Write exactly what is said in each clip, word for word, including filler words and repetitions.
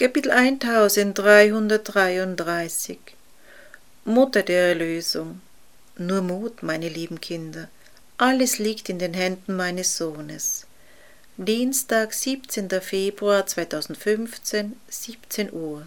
Kapitel eintausenddreihundertdreiunddreißig Mutter der Erlösung. Nur Mut, meine lieben Kinder, alles liegt in den Händen meines Sohnes. Dienstag, siebzehnter Februar zweitausendfünfzehn, siebzehn Uhr.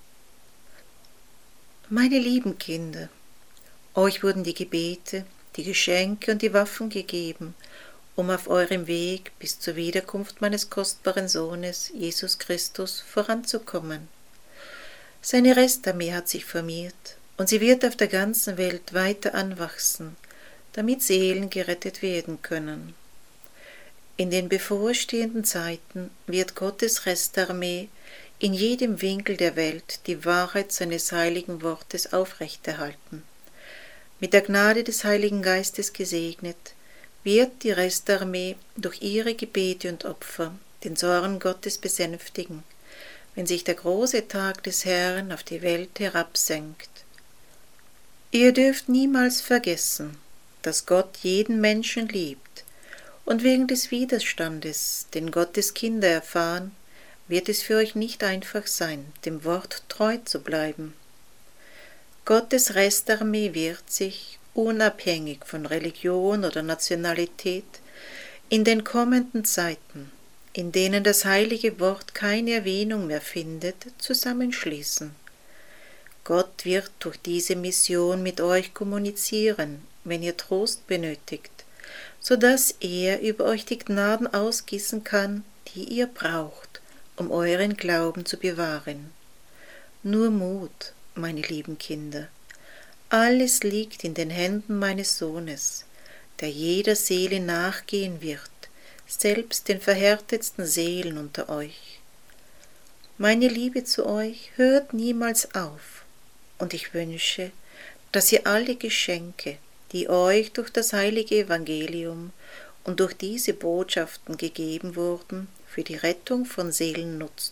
Meine lieben Kinder, euch wurden die Gebete, die Geschenke und die Waffen gegeben, um auf eurem Weg bis zur Wiederkunft meines kostbaren Sohnes, Jesus Christus, voranzukommen. Seine Restarmee hat sich formiert, und sie wird auf der ganzen Welt weiter anwachsen, damit Seelen gerettet werden können. In den bevorstehenden Zeiten wird Gottes Restarmee in jedem Winkel der Welt die Wahrheit seines heiligen Wortes aufrechterhalten. Mit der Gnade des Heiligen Geistes gesegnet, wird die Restarmee durch ihre Gebete und Opfer den Zorn Gottes besänftigen, wenn sich der große Tag des Herrn auf die Welt herabsenkt. Ihr dürft niemals vergessen, dass Gott jeden Menschen liebt, und wegen des Widerstandes, den Gottes Kinder erfahren, wird es für euch nicht einfach sein, dem Wort treu zu bleiben. Gottes Restarmee wird sich, unabhängig von Religion oder Nationalität, in den kommenden Zeiten, in denen das heilige Wort keine Erwähnung mehr findet, zusammenschließen. Gott wird durch diese Mission mit euch kommunizieren, wenn ihr Trost benötigt, so dass er über euch die Gnaden ausgießen kann, die ihr braucht, um euren Glauben zu bewahren. Nur Mut, meine lieben Kinder. Alles liegt in den Händen meines Sohnes, der jeder Seele nachgehen wird, selbst den verhärtetsten Seelen unter euch. Meine Liebe zu euch hört niemals auf, und ich wünsche, dass ihr alle Geschenke, die euch durch das heilige Evangelium und durch diese Botschaften gegeben wurden, für die Rettung von Seelen nutzt.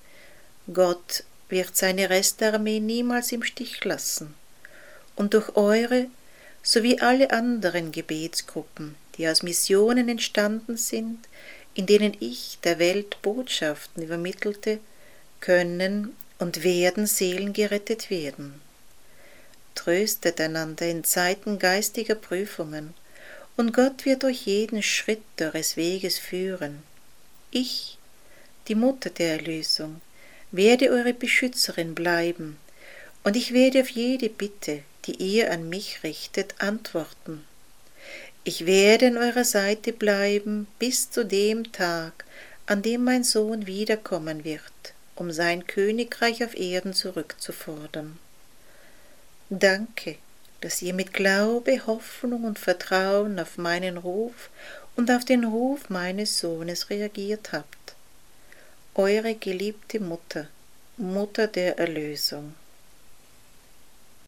Gott wird seine Restarmee niemals im Stich lassen, und durch eure sowie alle anderen Gebetsgruppen, die aus Missionen entstanden sind, in denen ich der Welt Botschaften übermittelte, können und werden Seelen gerettet werden. Tröstet einander in Zeiten geistiger Prüfungen, und Gott wird euch jeden Schritt eures Weges führen. Ich, die Mutter der Erlösung, werde eure Beschützerin bleiben, und ich werde auf jede Bitte, die ihr an mich richtet, antworten. Ich werde an eurer Seite bleiben bis zu dem Tag, an dem mein Sohn wiederkommen wird, um sein Königreich auf Erden zurückzufordern. Danke, dass ihr mit Glaube, Hoffnung und Vertrauen auf meinen Ruf und auf den Ruf meines Sohnes reagiert habt. Eure geliebte Mutter, Mutter der Erlösung.